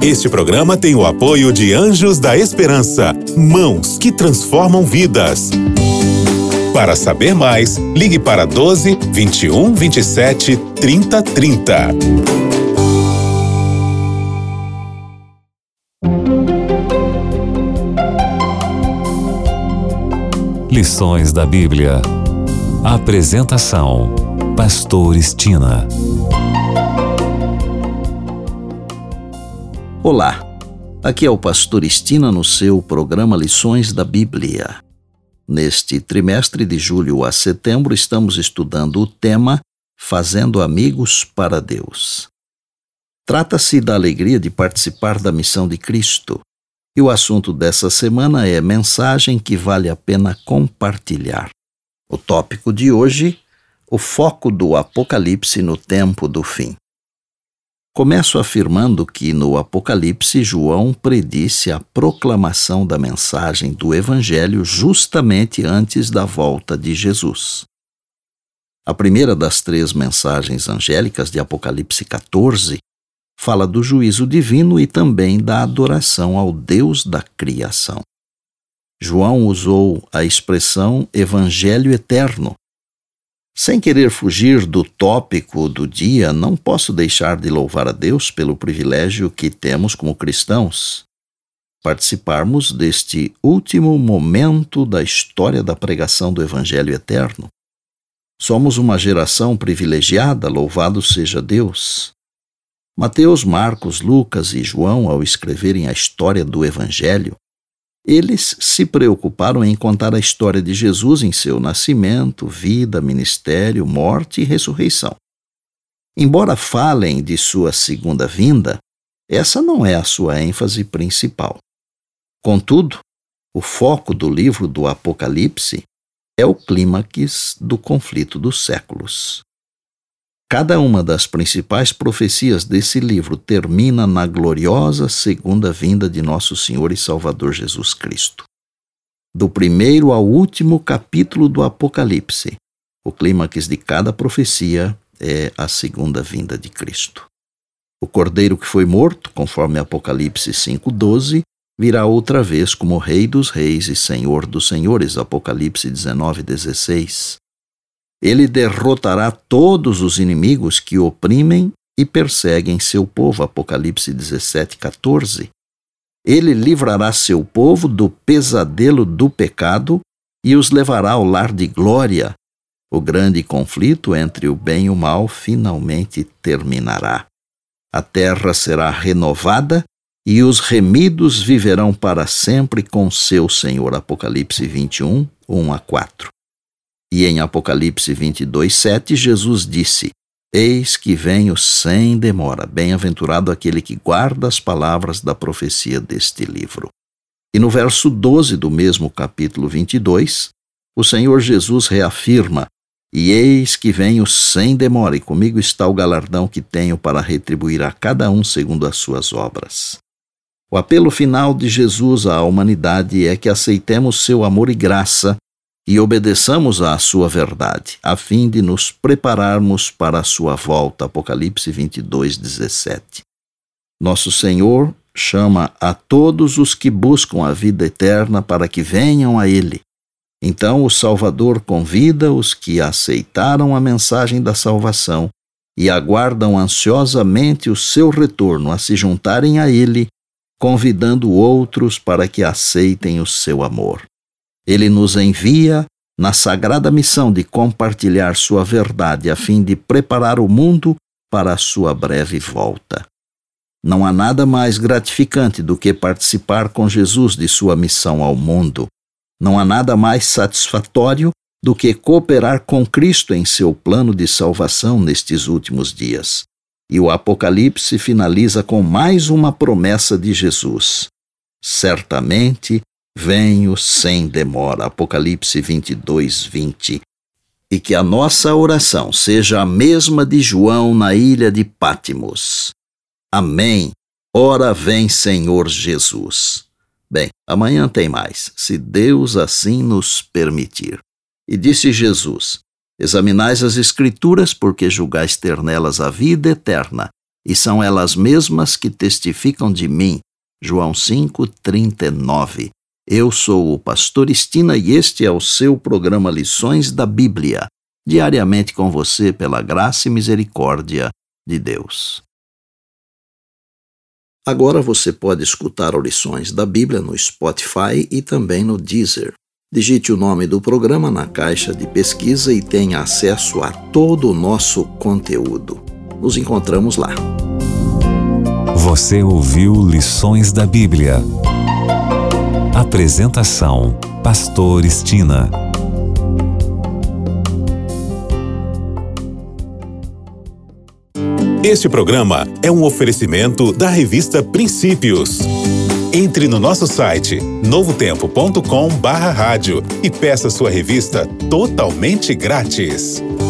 Este programa tem o apoio de Anjos da Esperança, mãos que transformam vidas. Para saber mais, ligue para 12 21 27 30 30. Lições da Bíblia. Apresentação: Pastor Estina. Olá, aqui é o Pastor Estina no seu programa Lições da Bíblia. Neste trimestre de julho a setembro estamos estudando o tema Fazendo Amigos para Deus. Trata-se da alegria de participar da missão de Cristo. E o assunto dessa semana é mensagem que vale a pena compartilhar. O tópico de hoje, o foco do Apocalipse no tempo do fim. Começo afirmando que no Apocalipse João predisse a proclamação da mensagem do Evangelho justamente antes da volta de Jesus. A primeira das 3 mensagens angélicas de Apocalipse 14 fala do juízo divino e também da adoração ao Deus da criação. João usou a expressão Evangelho Eterno. Sem querer fugir do tópico do dia, não posso deixar de louvar a Deus pelo privilégio que temos como cristãos, participarmos deste último momento da história da pregação do Evangelho Eterno. Somos uma geração privilegiada, louvado seja Deus. Mateus, Marcos, Lucas e João, ao escreverem a história do Evangelho, eles se preocuparam em contar a história de Jesus em seu nascimento, vida, ministério, morte e ressurreição. Embora falem de sua segunda vinda, essa não é a sua ênfase principal. Contudo, o foco do livro do Apocalipse é o clímax do conflito dos séculos. Cada uma das principais profecias desse livro termina na gloriosa segunda vinda de nosso Senhor e Salvador Jesus Cristo. Do primeiro ao último capítulo do Apocalipse, o clímax de cada profecia é a segunda vinda de Cristo. O cordeiro que foi morto, conforme Apocalipse 5:12, virá outra vez como Rei dos Reis e Senhor dos Senhores, Apocalipse 19:16. Ele derrotará todos os inimigos que oprimem e perseguem seu povo, Apocalipse 17:14. Ele livrará seu povo do pesadelo do pecado e os levará ao lar de glória. O grande conflito entre o bem e o mal finalmente terminará. A terra será renovada e os remidos viverão para sempre com seu Senhor, Apocalipse 21, 1-4. E em Apocalipse 22:7, Jesus disse: Eis que venho sem demora, bem-aventurado aquele que guarda as palavras da profecia deste livro. E no verso 12 do mesmo capítulo 22, o Senhor Jesus reafirma: E eis que venho sem demora, e comigo está o galardão que tenho para retribuir a cada um segundo as suas obras. O apelo final de Jesus à humanidade é que aceitemos seu amor e graça e obedeçamos à sua verdade, a fim de nos prepararmos para a sua volta. Apocalipse 22:17. Nosso Senhor chama a todos os que buscam a vida eterna para que venham a Ele. Então o Salvador convida os que aceitaram a mensagem da salvação e aguardam ansiosamente o seu retorno a se juntarem a Ele, convidando outros para que aceitem o seu amor. Ele nos envia na sagrada missão de compartilhar sua verdade a fim de preparar o mundo para a sua breve volta. Não há nada mais gratificante do que participar com Jesus de sua missão ao mundo. Não há nada mais satisfatório do que cooperar com Cristo em seu plano de salvação nestes últimos dias. E o Apocalipse finaliza com mais uma promessa de Jesus: certamente venho sem demora, Apocalipse 22:20. E que a nossa oração seja a mesma de João na ilha de Pátimos. Amém. Ora vem, Senhor Jesus. Bem, amanhã tem mais, se Deus assim nos permitir. E disse Jesus: Examinais as Escrituras, porque julgais ter nelas a vida eterna, e são elas mesmas que testificam de mim. João 5:39. Eu sou o pastor Estina e este é o seu programa Lições da Bíblia, diariamente com você pela graça e misericórdia de Deus. Agora você pode escutar Lições da Bíblia no Spotify e também no Deezer. Digite o nome do programa na caixa de pesquisa e tenha acesso a todo o nosso conteúdo. Nos encontramos lá. Você ouviu Lições da Bíblia. Apresentação: Pastor Estina. Este programa é um oferecimento da revista Princípios. Entre no nosso site novotempo.com/rádio e peça sua revista totalmente grátis.